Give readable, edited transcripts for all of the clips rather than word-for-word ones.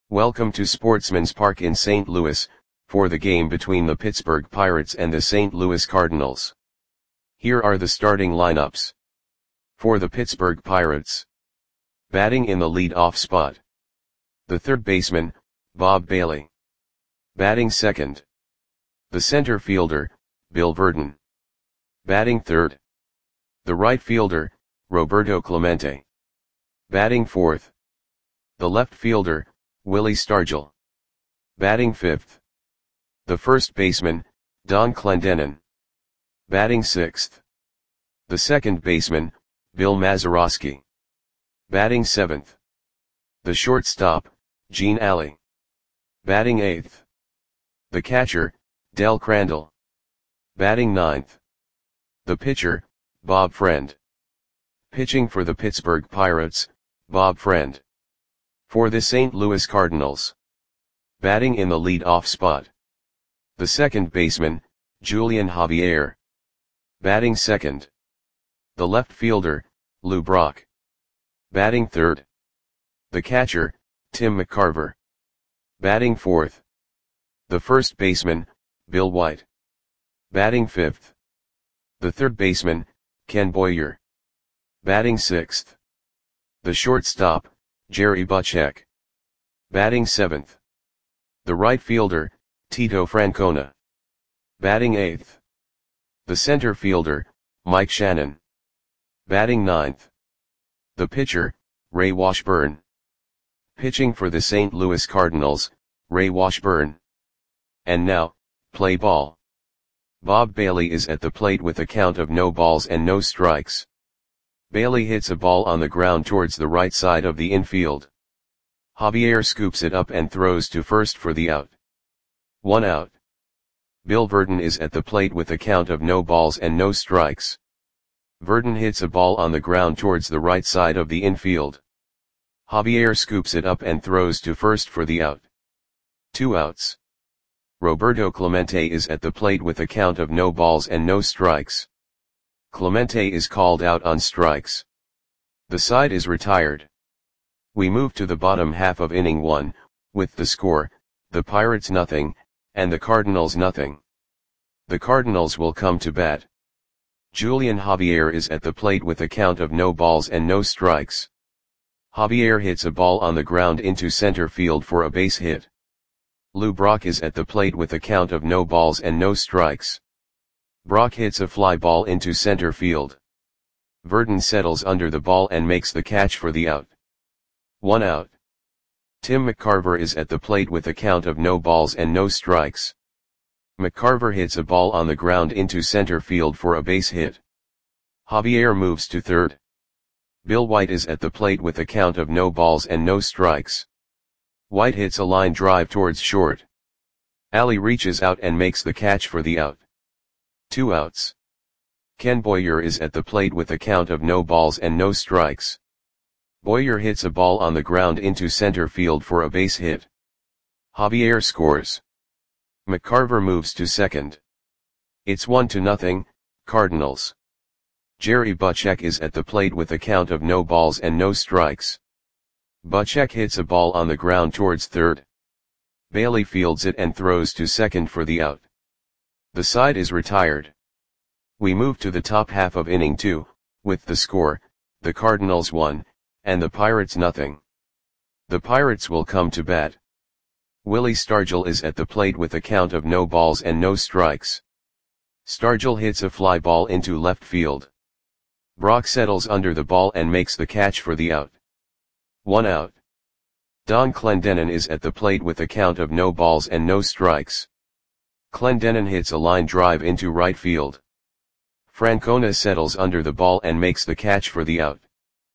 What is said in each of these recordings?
Welcome to Sportsman's Park in St. Louis, for the game between the Pittsburgh Pirates and the St. Louis Cardinals. Here are the starting lineups. For the Pittsburgh Pirates. Batting in the lead-off spot. The third baseman, Bob Bailey. Batting second. The center fielder, Bill Virdon. Batting third. The right fielder, Roberto Clemente. Batting fourth. The left fielder, Willie Stargell. Batting fifth. The first baseman, Don Clendenon. Batting sixth. The second baseman, Bill Mazeroski. Batting seventh. The shortstop, Gene Alley. Batting eighth. The catcher, Del Crandall. Batting ninth. The pitcher, Bob Friend. Pitching for the Pittsburgh Pirates, Bob Friend. For the St. Louis Cardinals. Batting in the lead-off spot. The second baseman, Julian Javier. Batting second. The left fielder, Lou Brock. Batting third. The catcher, Tim McCarver. Batting fourth. The first baseman, Bill White. Batting fifth. The third baseman, Ken Boyer. Batting sixth. The shortstop, Jerry Butchek. Batting seventh. The right fielder, Tito Francona. Batting eighth. The center fielder, Mike Shannon. Batting ninth. The pitcher, Ray Washburn. Pitching for the St. Louis Cardinals, Ray Washburn. And now, play ball. Bob Bailey is at the plate with a count of no balls and no strikes. Bailey hits a ball on the ground towards the right side of the infield. Javier scoops it up and throws to first for the out. 1 out. Bill Virdon is at the plate with a count of no balls and no strikes. Virdon hits a ball on the ground towards the right side of the infield. Javier scoops it up and throws to first for the out. 2 outs. Roberto Clemente is at the plate with a count of no balls and no strikes. Clemente is called out on strikes. The side is retired. We move to the bottom half of inning 1, with the score, the Pirates nothing, and the Cardinals nothing. The Cardinals will come to bat. Julian Javier is at the plate with a count of no balls and no strikes. Javier hits a ball on the ground into center field for a base hit. Lou Brock is at the plate with a count of no balls and no strikes. Brock hits a fly ball into center field. Virdon settles under the ball and makes the catch for the out. 1 out. Tim McCarver is at the plate with a count of no balls and no strikes. McCarver hits a ball on the ground into center field for a base hit. Javier moves to third. Bill White is at the plate with a count of no balls and no strikes. White hits a line drive towards short. Alley reaches out and makes the catch for the out. 2 outs. Ken Boyer is at the plate with a count of no balls and no strikes. Boyer hits a ball on the ground into center field for a base hit. Javier scores. McCarver moves to second. It's 1-0, Cardinals. Jerry Butchek is at the plate with a count of no balls and no strikes. Butchek hits a ball on the ground towards third. Bailey fields it and throws to second for the out. The side is retired. We move to the top half of inning 2, with the score, the Cardinals 1, and the Pirates nothing. The Pirates will come to bat. Willie Stargell is at the plate with a count of no balls and no strikes. Stargell hits a fly ball into left field. Brock settles under the ball and makes the catch for the out. 1 out. Don Clendenon is at the plate with a count of no balls and no strikes. Clendenon hits a line drive into right field. Francona settles under the ball and makes the catch for the out.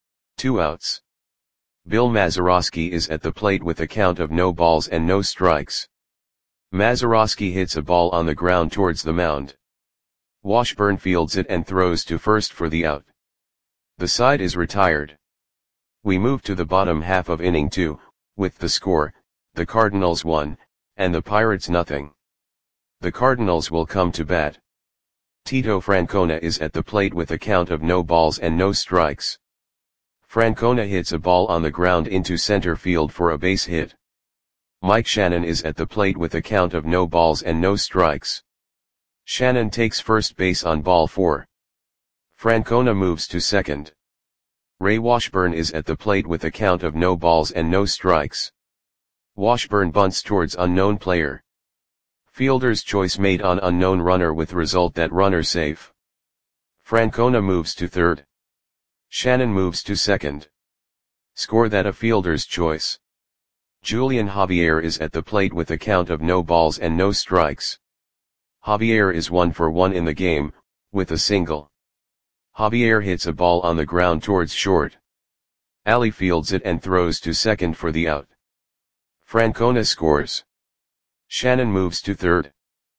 2 outs. Bill Mazeroski is at the plate with a count of no balls and no strikes. Mazeroski hits a ball on the ground towards the mound. Washburn fields it and throws to first for the out. The side is retired. We move to the bottom half of inning 2, with the score, the Cardinals 1, and the Pirates nothing. The Cardinals will come to bat. Tito Francona is at the plate with a count of no balls and no strikes. Francona hits a ball on the ground into center field for a base hit. Mike Shannon is at the plate with a count of no balls and no strikes. Shannon takes first base on ball 4. Francona moves to second. Ray Washburn is at the plate with a count of no balls and no strikes. Washburn bunts towards unknown player. Fielder's choice made on unknown runner with result that runner safe. Francona moves to third. Shannon moves to second. Score that a fielder's choice. Julian Javier is at the plate with a count of no balls and no strikes. Javier is 1 for 1 in the game, with a single. Javier hits a ball on the ground towards short. Ali fields it and throws to second for the out. Francona scores. Shannon moves to third.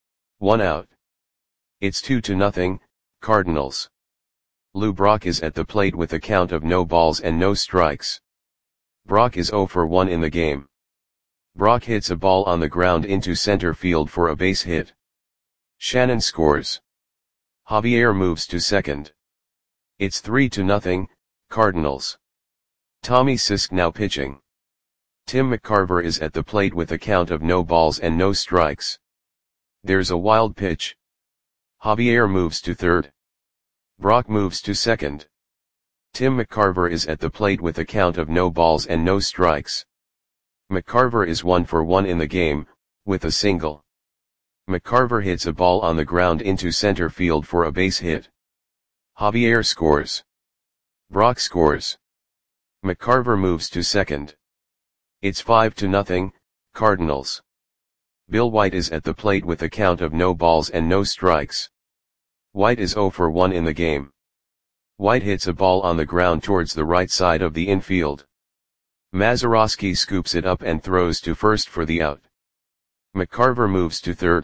1 out. It's 2-0, Cardinals. Lou Brock is at the plate with a count of no balls and no strikes. Brock is 0 for 1 in the game. Brock hits a ball on the ground into center field for a base hit. Shannon scores. Javier moves to second. It's 3-0, Cardinals. Tommy Sisk now pitching. Tim McCarver is at the plate with a count of no balls and no strikes. There's a wild pitch. Javier moves to third. Brock moves to second. Tim McCarver is at the plate with a count of no balls and no strikes. McCarver is 1 for 1 in the game, with a single. McCarver hits a ball on the ground into center field for a base hit. Javier scores. Brock scores. McCarver moves to second. It's 5-0, Cardinals. Bill White is at the plate with a count of no balls and no strikes. White is 0 for 1 in the game. White hits a ball on the ground towards the right side of the infield. Mazeroski scoops it up and throws to first for the out. McCarver moves to third.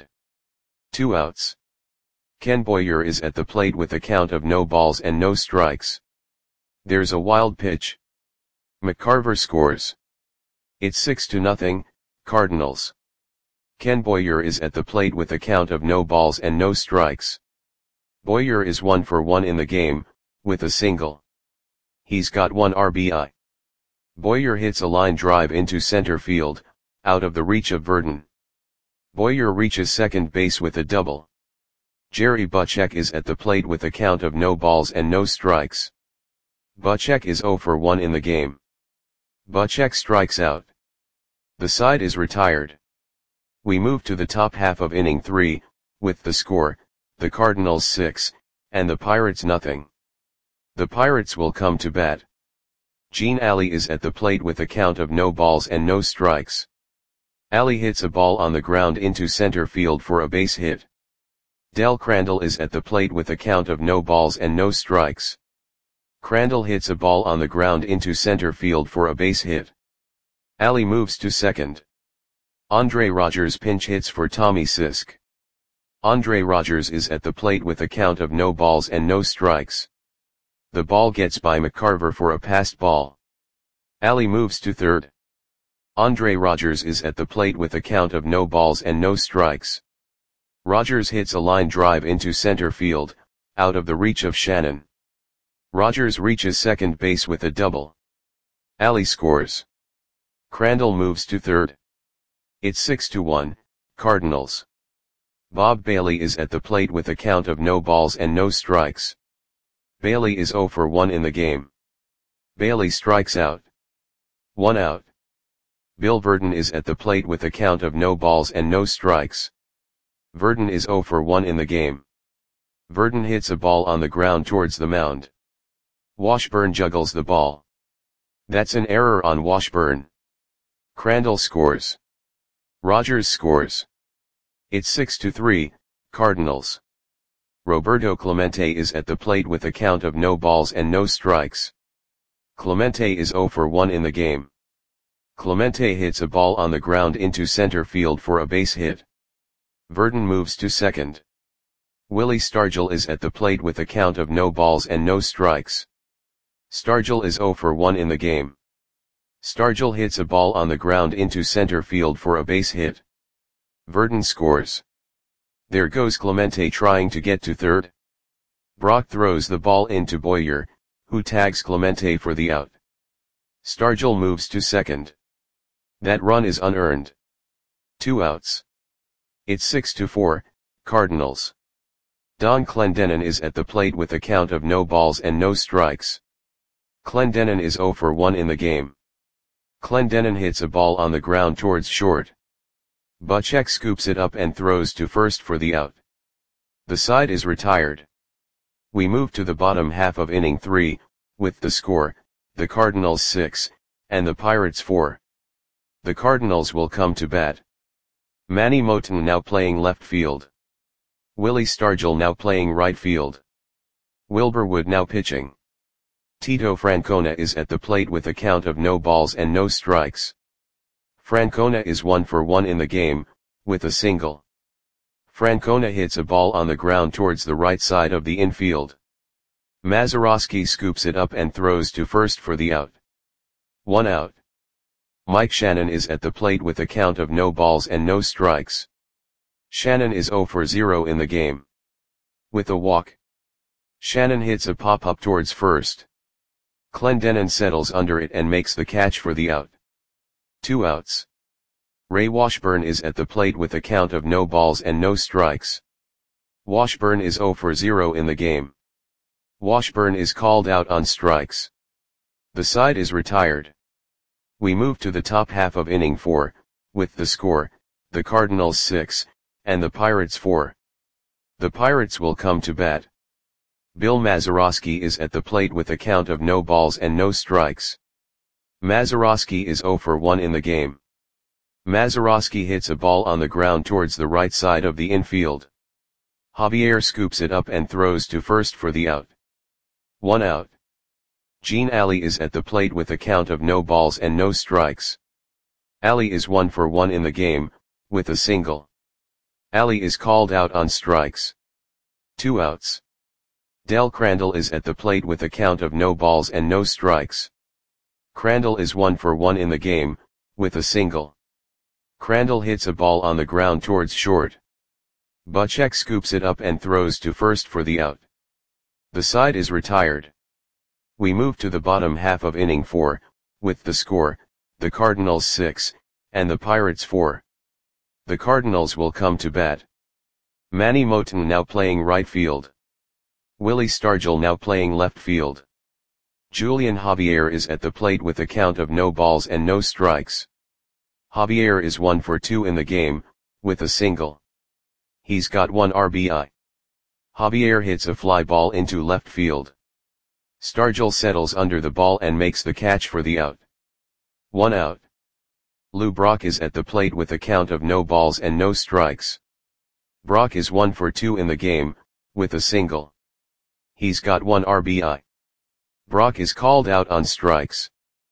2 outs. Ken Boyer is at the plate with a count of no balls and no strikes. There's a wild pitch. McCarver scores. It's 6-0, Cardinals. Ken Boyer is at the plate with a count of no balls and no strikes. Boyer is 1 for 1 in the game, with a single. He's got 1 RBI. Boyer hits a line drive into center field, out of the reach of Verdon. Boyer reaches second base with a double. Jerry Butchek is at the plate with a count of no balls and no strikes. Butchek is 0 for 1 in the game. Butchek strikes out. The side is retired. We move to the top half of inning 3, with the score, the Cardinals 6, and the Pirates nothing. The Pirates will come to bat. Gene Ali is at the plate with a count of no balls and no strikes. Ali hits a ball on the ground into center field for a base hit. Del Crandall is at the plate with a count of no balls and no strikes. Crandall hits a ball on the ground into center field for a base hit. Ali moves to second. Andre Rogers pinch hits for Tommy Sisk. Andre Rogers is at the plate with a count of no balls and no strikes. The ball gets by McCarver for a passed ball. Ali moves to third. Andre Rogers is at the plate with a count of no balls and no strikes. Rogers hits a line drive into center field, out of the reach of Shannon. Rogers reaches second base with a double. Ali scores. Crandall moves to third. It's 6-1, Cardinals. Bob Bailey is at the plate with a count of no balls and no strikes. Bailey is 0 for 1 in the game. Bailey strikes out. 1 out. Bill Verdon is at the plate with a count of no balls and no strikes. Verdon is 0 for 1 in the game. Verdon hits a ball on the ground towards the mound. Washburn juggles the ball. That's an error on Washburn. Crandall scores. Rogers scores. It's 6-3, Cardinals. Roberto Clemente is at the plate with a count of no balls and no strikes. Clemente is 0 for 1 in the game. Clemente hits a ball on the ground into center field for a base hit. Verdon moves to second. Willie Stargell is at the plate with a count of no balls and no strikes. Stargell is 0 for 1 in the game. Stargell hits a ball on the ground into center field for a base hit. Verdon scores. There goes Clemente trying to get to third. Brock throws the ball into Boyer, who tags Clemente for the out. Stargell moves to second. That run is unearned. 2 outs. It's 6-4, Cardinals. Don Clendenon is at the plate with a count of no balls and no strikes. Clendenon is 0 for 1 in the game. Clendenon hits a ball on the ground towards short. Buchek scoops it up and throws to first for the out. The side is retired. We move to the bottom half of inning 3, with the score, the Cardinals 6, and the Pirates 4. The Cardinals will come to bat. Manny Moton now playing left field. Willie Stargell now playing right field. Wilbur Wood now pitching. Tito Francona is at the plate with a count of no balls and no strikes. Francona is 1 for 1 in the game, with a single. Francona hits a ball on the ground towards the right side of the infield. Mazeroski scoops it up and throws to first for the out. 1 out. Mike Shannon is at the plate with a count of no balls and no strikes. Shannon is 0 for 0 in the game. With a walk. Shannon hits a pop-up towards first. Clendenon settles under it and makes the catch for the out. 2 outs. Ray Washburn is at the plate with a count of no balls and no strikes. Washburn is 0 for 0 in the game. Washburn is called out on strikes. The side is retired. We move to the top half of inning 4, with the score, the Cardinals 6, and the Pirates 4. The Pirates will come to bat. Bill Mazeroski is at the plate with a count of no balls and no strikes. Mazeroski is 0 for 1 in the game. Mazeroski hits a ball on the ground towards the right side of the infield. Javier scoops it up and throws to first for the out. 1 out. Gene Alley is at the plate with a count of no balls and no strikes. Alley is 1 for 1 in the game, with a single. Alley is called out on strikes. 2 outs. Del Crandall is at the plate with a count of no balls and no strikes. Crandall is 1 for 1 in the game, with a single. Crandall hits a ball on the ground towards short. Buchek scoops it up and throws to first for the out. The side is retired. We move to the bottom half of inning 4, with the score, the Cardinals 6, and the Pirates 4. The Cardinals will come to bat. Manny Moton now playing right field. Willie Stargell now playing left field. Julian Javier is at the plate with a count of no balls and no strikes. Javier is 1 for 2 in the game, with a single. He's got 1 RBI. Javier hits a fly ball into left field. Stargell settles under the ball and makes the catch for the out. 1 out. Lou Brock is at the plate with a count of no balls and no strikes. Brock is 1 for 2 in the game, with a single. He's got 1 RBI. Brock is called out on strikes.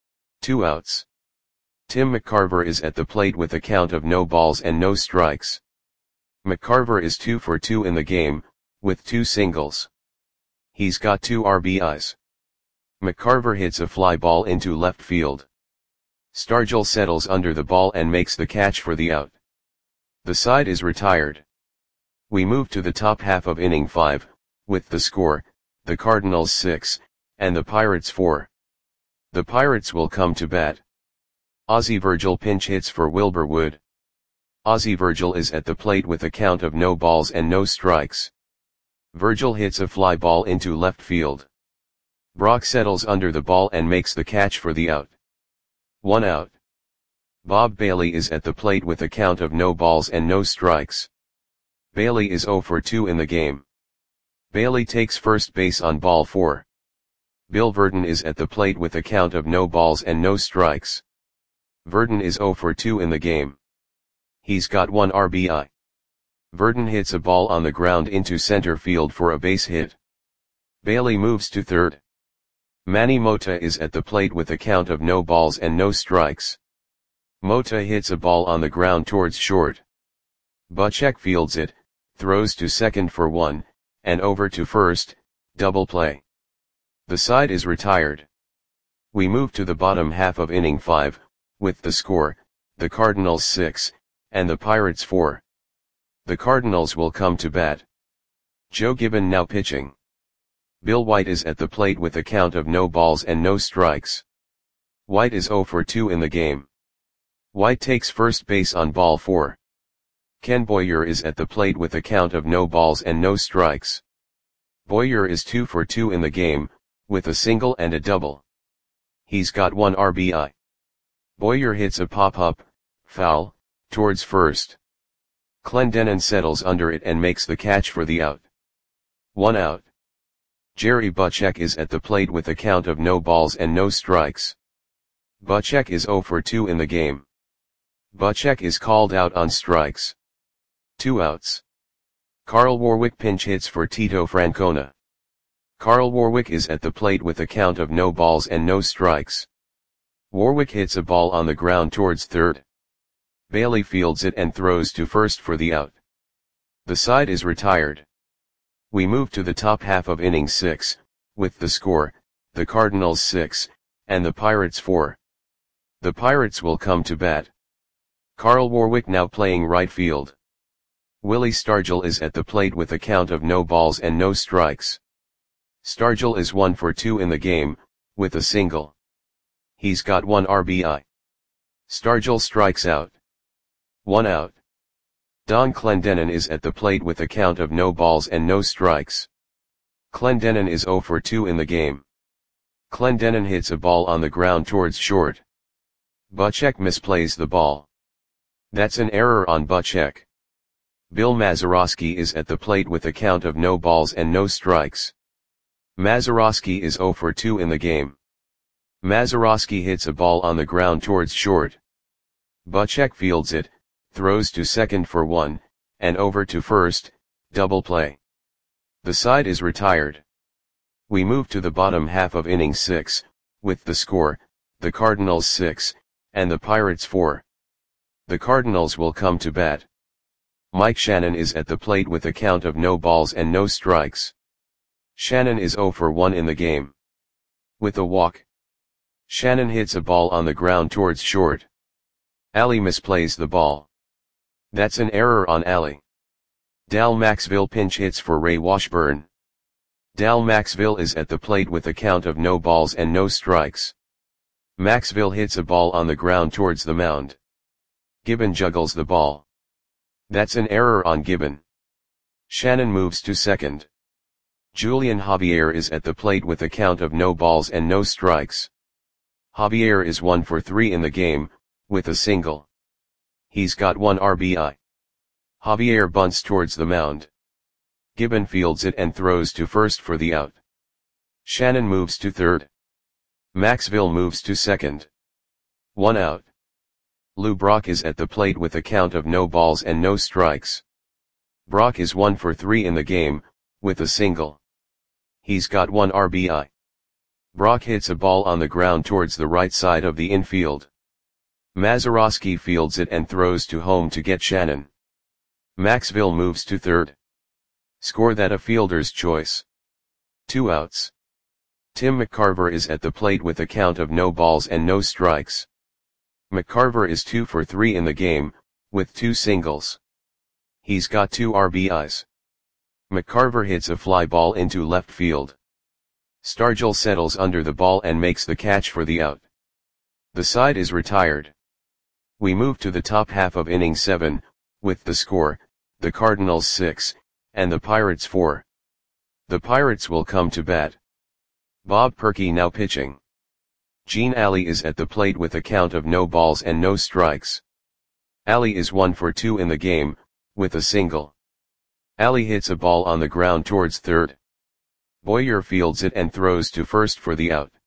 2 outs. Tim McCarver is at the plate with a count of no balls and no strikes. McCarver is 2 for 2 in the game, with 2 singles. He's got 2 RBIs. McCarver hits a fly ball into left field. Stargell settles under the ball and makes the catch for the out. The side is retired. We move to the top half of inning 5, with the score, the Cardinals 6, and the Pirates 4. The Pirates will come to bat. Ozzie Virgil pinch hits for Wilbur Wood. Ozzie Virgil is at the plate with a count of no balls and no strikes. Virgil hits a fly ball into left field. Brock settles under the ball and makes the catch for the out. 1 out. Bob Bailey is at the plate with a count of no balls and no strikes. Bailey is 0 for 2 in the game. Bailey takes first base on ball 4. Bill Verdon is at the plate with a count of no balls and no strikes. Verdon is 0 for 2 in the game. He's got 1 RBI. Verdon hits a ball on the ground into center field for a base hit. Bailey moves to third. Manny Mota is at the plate with a count of no balls and no strikes. Mota hits a ball on the ground towards short. Buchek fields it, throws to second for 1, and over to first, double play. The side is retired. We move to the bottom half of inning 5, with the score, the Cardinals 6, and the Pirates 4. The Cardinals will come to bat. Joe Gibbon now pitching. Bill White is at the plate with a count of no balls and no strikes. White is 0 for 2 in the game. White takes first base on ball 4. Ken Boyer is at the plate with a count of no balls and no strikes. Boyer is 2 for 2 in the game, with a single and a double. He's got 1 RBI. Boyer hits a pop-up, foul, towards first. Clendenon settles under it and makes the catch for the out. 1 out. Jerry Butchek is at the plate with a count of no balls and no strikes. Butchek is 0 for 2 in the game. Butchek is called out on strikes. 2 outs. Carl Warwick pinch hits for Tito Francona. Carl Warwick is at the plate with a count of no balls and no strikes. Warwick hits a ball on the ground towards third. Bailey fields it and throws to first for the out. The side is retired. We move to the top half of inning 6, with the score, the Cardinals 6, and the Pirates 4. The Pirates will come to bat. Carl Warwick now playing right field. Willie Stargell is at the plate with a count of no balls and no strikes. Stargell is 1 for 2 in the game, with a single. He's got 1 RBI. Stargell strikes out. 1 out. Don Clendenon is at the plate with a count of no balls and no strikes. Clendenon is 0 for 2 in the game. Clendenon hits a ball on the ground towards short. Butchek misplays the ball. That's an error on Butchek. Bill Mazeroski is at the plate with a count of no balls and no strikes. Mazeroski is 0 for 2 in the game. Mazeroski hits a ball on the ground towards short. Butchek fields it, throws to second for 1, and over to first, double play. The side is retired. We move to the bottom half of inning 6, with the score, the Cardinals 6, and the Pirates 4. The Cardinals will come to bat. Mike Shannon is at the plate with a count of no balls and no strikes. Shannon is 0 for 1 in the game. With a walk. Shannon hits a ball on the ground towards short. Ali misplays the ball. That's an error on Ali. Dal Maxville pinch hits for Ray Washburn. Dal Maxville is at the plate with a count of no balls and no strikes. Maxville hits a ball on the ground towards the mound. Gibbon juggles the ball. That's an error on Gibbon. Shannon moves to second. Julian Javier is at the plate with a count of no balls and no strikes. Javier is 1 for 3 in the game, with a single. He's got 1 RBI. Javier bunts towards the mound. Gibbon fields it and throws to first for the out. Shannon moves to third. Maxville moves to second. 1 out. Lou Brock is at the plate with a count of no balls and no strikes. Brock is 1 for 3 in the game, with a single. He's got 1 RBI. Brock hits a ball on the ground towards the right side of the infield. Mazeroski fields it and throws to home to get Shannon. Maxville moves to third. Score that a fielder's choice. 2 outs. Tim McCarver is at the plate with a count of no balls and no strikes. McCarver is 2 for 3 in the game, with 2 singles. He's got 2 RBIs. McCarver hits a fly ball into left field. Stargell settles under the ball and makes the catch for the out. The side is retired. We move to the top half of inning 7, with the score, the Cardinals 6, and the Pirates 4. The Pirates will come to bat. Bob Perkey now pitching. Gene Alley is at the plate with a count of no balls and no strikes. Alley is 1 for 2 in the game, with a single. Alley hits a ball on the ground towards third. Boyer fields it and throws to first for the out.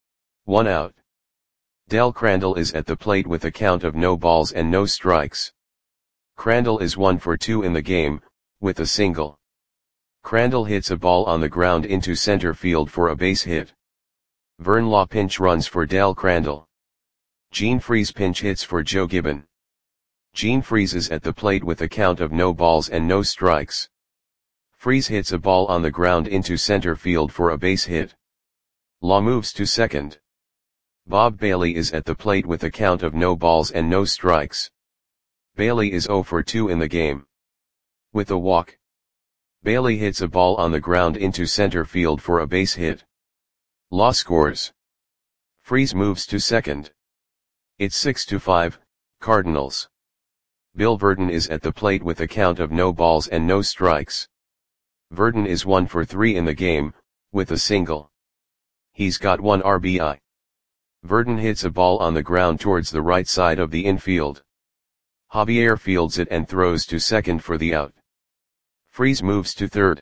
1 out. Del Crandall is at the plate with a count of no balls and no strikes. Crandall is 1 for 2 in the game, with a single. Crandall hits a ball on the ground into center field for a base hit. Vern Law pinch runs for Del Crandall. Gene Freese pinch hits for Joe Gibbon. Gene Freese is at the plate with a count of no balls and no strikes. Freese hits a ball on the ground into center field for a base hit. Law moves to second. Bob Bailey is at the plate with a count of no balls and no strikes. Bailey is 0 for 2 in the game. With a walk. Bailey hits a ball on the ground into center field for a base hit. Law scores. Freese moves to second. It's 6-5, Cardinals. Bill Verdon is at the plate with a count of no balls and no strikes. Verdon is 1 for 3 in the game, with a single. He's got 1 RBI. Verdon hits a ball on the ground towards the right side of the infield. Javier fields it and throws to second for the out. Freese moves to third.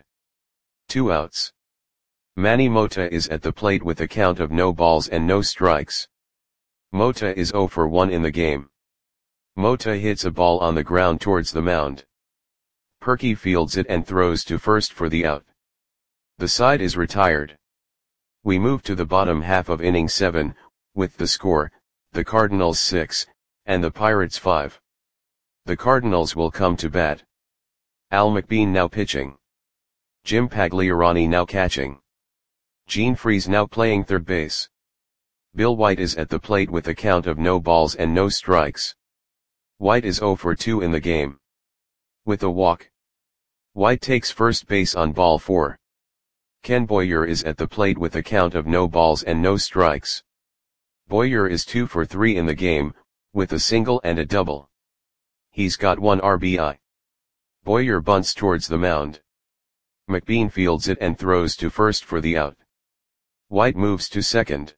2 outs. Manny Mota is at the plate with a count of no balls and no strikes. Mota is 0 for 1 in the game. Mota hits a ball on the ground towards the mound. Perky fields it and throws to first for the out. The side is retired. We move to the bottom half of inning 7, with the score, the Cardinals 6, and the Pirates 5. The Cardinals will come to bat. Al McBean now pitching. Jim Pagliarani now catching. Gene Freese now playing third base. Bill White is at the plate with a count of no balls and no strikes. White is 0 for 2 in the game. With a walk. White takes first base on ball 4. Ken Boyer is at the plate with a count of no balls and no strikes. Boyer is 2 for 3 in the game, with a single and a double. He's got 1 RBI. Boyer bunts towards the mound. McBean fields it and throws to first for the out. White moves to second.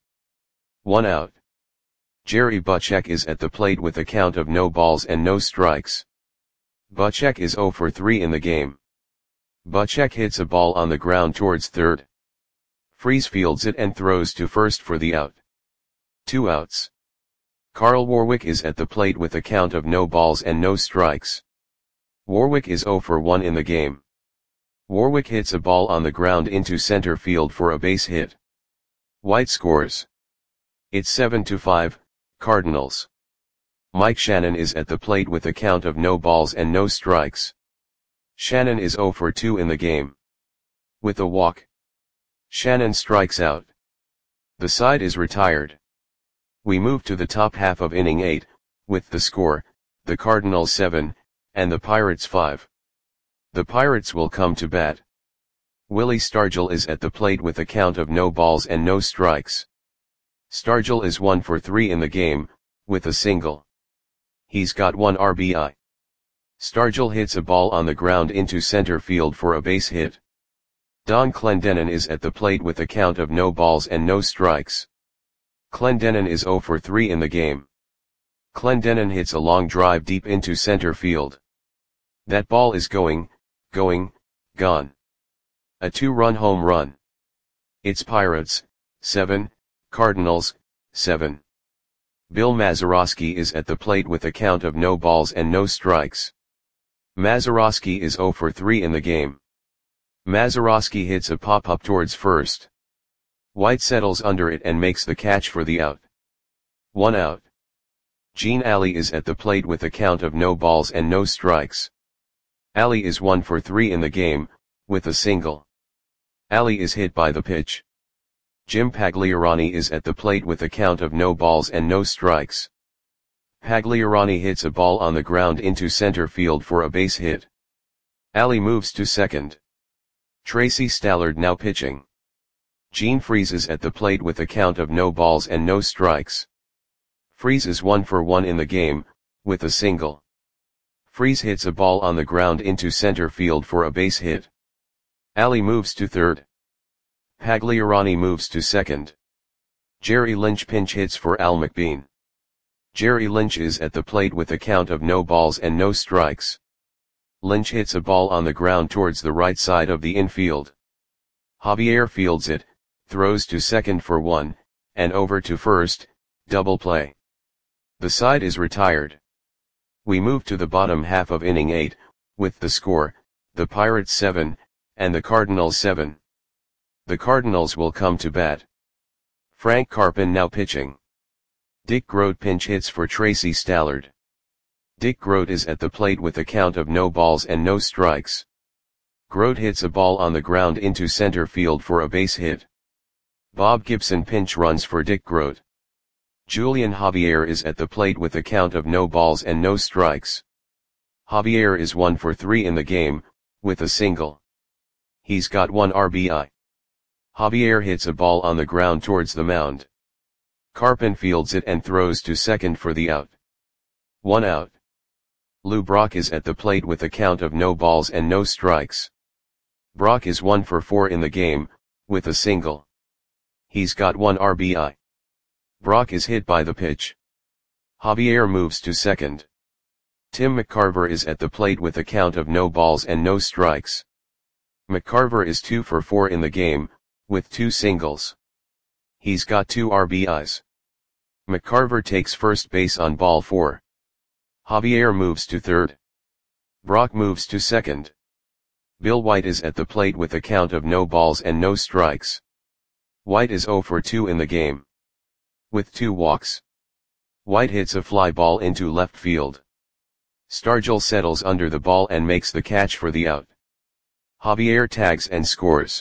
1 out. Jerry Butchek is at the plate with a count of no balls and no strikes. Butchek is 0 for 3 in the game. Butchek hits a ball on the ground towards third. Freese fields it and throws to first for the out. 2 outs. Carl Warwick is at the plate with a count of no balls and no strikes. Warwick is 0 for 1 in the game. Warwick hits a ball on the ground into center field for a base hit. White scores. It's 7-5, Cardinals. Mike Shannon is at the plate with a count of no balls and no strikes. Shannon is 0 for 2 in the game. With a walk. Shannon strikes out. The side is retired. We move to the top half of inning 8, with the score, the Cardinals 7, and the Pirates 5. The Pirates will come to bat. Willie Stargell is at the plate with a count of no balls and no strikes. Stargell is 1 for 3 in the game, with a single. He's got 1 RBI. Stargell hits a ball on the ground into center field for a base hit. Don Clendenon is at the plate with a count of no balls and no strikes. Clendenon is 0 for 3 in the game. Clendenon hits a long drive deep into center field. That ball is gone. A 2-run home run. It's Pirates, 7, Cardinals, 7. Bill Mazeroski is at the plate with a count of no balls and no strikes. Mazeroski is 0 for 3 in the game. Mazeroski hits a pop-up towards first. White settles under it and makes the catch for the out. 1 out. Gene Alley is at the plate with a count of no balls and no strikes. Alley is 1 for 3 in the game, with a single. Alley is hit by the pitch. Jim Pagliarani is at the plate with a count of no balls and no strikes. Pagliarani hits a ball on the ground into center field for a base hit. Alley moves to second. Tracy Stallard now pitching. Gene Freese is at the plate with a count of no balls and no strikes. Freese is 1 for 1 in the game, with a single. Freese hits a ball on the ground into center field for a base hit. Alley moves to third. Pagliarani moves to second. Jerry Lynch pinch hits for Al McBean. Jerry Lynch is at the plate with a count of no balls and no strikes. Lynch hits a ball on the ground towards the right side of the infield. Javier fields it, throws to second for 1, and over to first, double play. The side is retired. We move to the bottom half of inning 8, with the score, the Pirates 7, and the Cardinals 7. The Cardinals will come to bat. Frank Carpin now pitching. Dick Groat pinch hits for Tracy Stallard. Dick Groat is at the plate with a count of no balls and no strikes. Groat hits a ball on the ground into center field for a base hit. Bob Gibson pinch runs for Dick Groat. Julian Javier is at the plate with a count of no balls and no strikes. Javier is 1 for 3 in the game, with a single. He's got 1 RBI. Javier hits a ball on the ground towards the mound. Carpin fields it and throws to second for the out. 1 out. Lou Brock is at the plate with a count of no balls and no strikes. Brock is 1 for 4 in the game, with a single. He's got 1 RBI. Brock is hit by the pitch. Javier moves to second. Tim McCarver is at the plate with a count of no balls and no strikes. McCarver is 2 for 4 in the game, with 2 singles. He's got 2 RBIs. McCarver takes first base on ball 4. Javier moves to third. Brock moves to second. Bill White is at the plate with a count of no balls and no strikes. White is 0 for 2 in the game. With 2 walks. White hits a fly ball into left field. Stargell settles under the ball and makes the catch for the out. Javier tags and scores.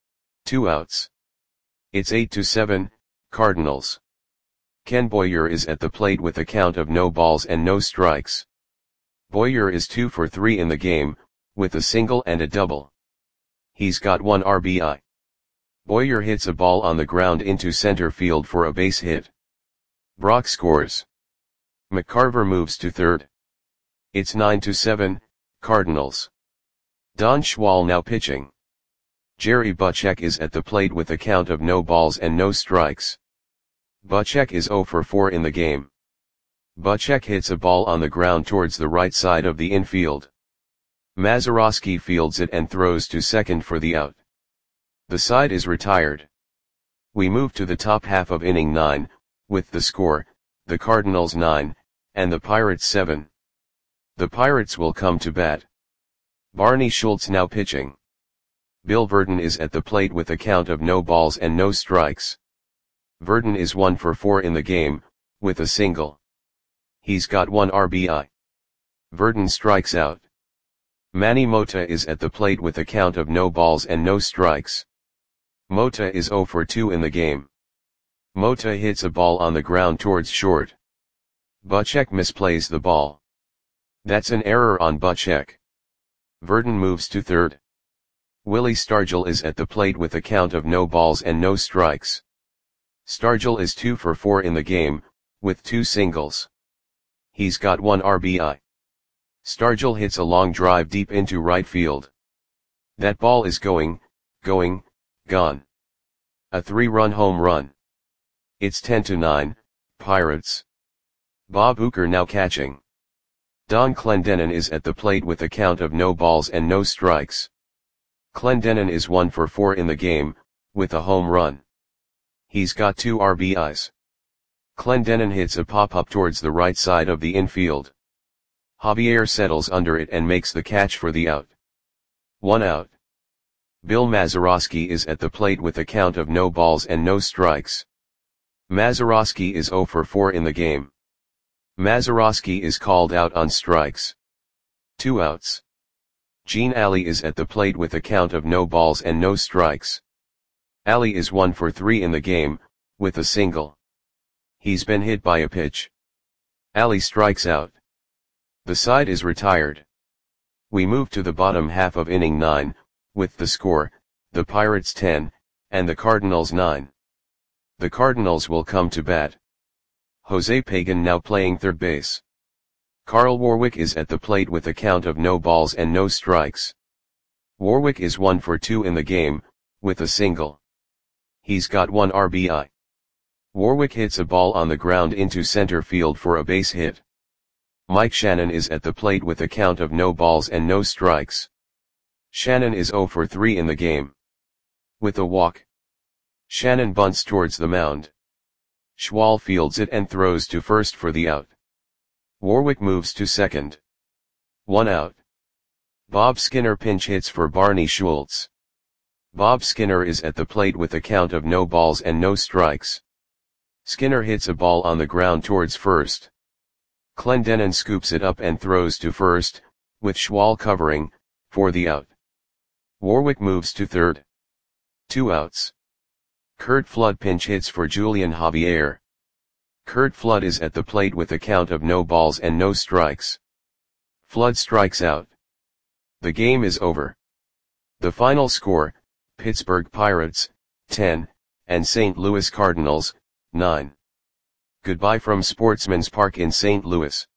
2 outs. It's 8-7, Cardinals. Ken Boyer is at the plate with a count of no balls and no strikes. Boyer is 2 for 3 in the game, with a single and a double. He's got 1 RBI. Boyer hits a ball on the ground into center field for a base hit. Brock scores. McCarver moves to third. It's 9-7, Cardinals. Don Schwal now pitching. Jerry Butchek is at the plate with a count of no balls and no strikes. Butchek is 0 for 4 in the game. Butchek hits a ball on the ground towards the right side of the infield. Mazeroski fields it and throws to second for the out. The side is retired. We move to the top half of inning 9, with the score, the Cardinals 9, and the Pirates 7. The Pirates will come to bat. Barney Schultz now pitching. Bill Verdon is at the plate with a count of no balls and no strikes. Verdon is 1 for 4 in the game, with a single. He's got 1 RBI. Verdon strikes out. Manny Mota is at the plate with a count of no balls and no strikes. Mota is 0 for 2 in the game. Mota hits a ball on the ground towards short. Butchek misplays the ball. That's an error on Butchek. Verdon moves to third. Willie Stargell is at the plate with a count of no balls and no strikes. Stargell is 2 for 4 in the game, with 2 singles. He's got 1 RBI. Stargell hits a long drive deep into right field. That ball is gone. A 3-run home run. It's 10-9, Pirates. Bob Uecker now catching. Don Clendenon is at the plate with a count of no balls and no strikes. Clendenon is 1 for 4 in the game, with a home run. He's got 2 RBIs. Clendenon hits a pop-up towards the right side of the infield. Javier settles under it and makes the catch for the out. 1 out. Bill Mazeroski is at the plate with a count of no balls and no strikes. Mazeroski is 0 for 4 in the game. Mazeroski is called out on strikes. 2 outs. Gene Alley is at the plate with a count of no balls and no strikes. Alley is 1 for 3 in the game, with a single. He's been hit by a pitch. Alley strikes out. The side is retired. We move to the bottom half of inning 9, with the score, the Pirates 10, and the Cardinals 9. The Cardinals will come to bat. Jose Pagan now playing third base. Carl Warwick is at the plate with a count of no balls and no strikes. Warwick is 1 for 2 in the game, with a single. He's got 1 RBI. Warwick hits a ball on the ground into center field for a base hit. Mike Shannon is at the plate with a count of no balls and no strikes. Shannon is 0 for 3 in the game. With a walk. Shannon bunts towards the mound. Schwal fields it and throws to first for the out. Warwick moves to second. 1 out. Bob Skinner pinch hits for Barney Schultz. Bob Skinner is at the plate with a count of no balls and no strikes. Skinner hits a ball on the ground towards first. Clendenon scoops it up and throws to first, with Schwal covering, for the out. Warwick moves to third. 2 outs. Curt Flood pinch hits for Julian Javier. Curt Flood is at the plate with a count of no balls and no strikes. Flood strikes out. The game is over. The final score, Pittsburgh Pirates, 10, and St. Louis Cardinals, 9. Goodbye from Sportsman's Park in St. Louis.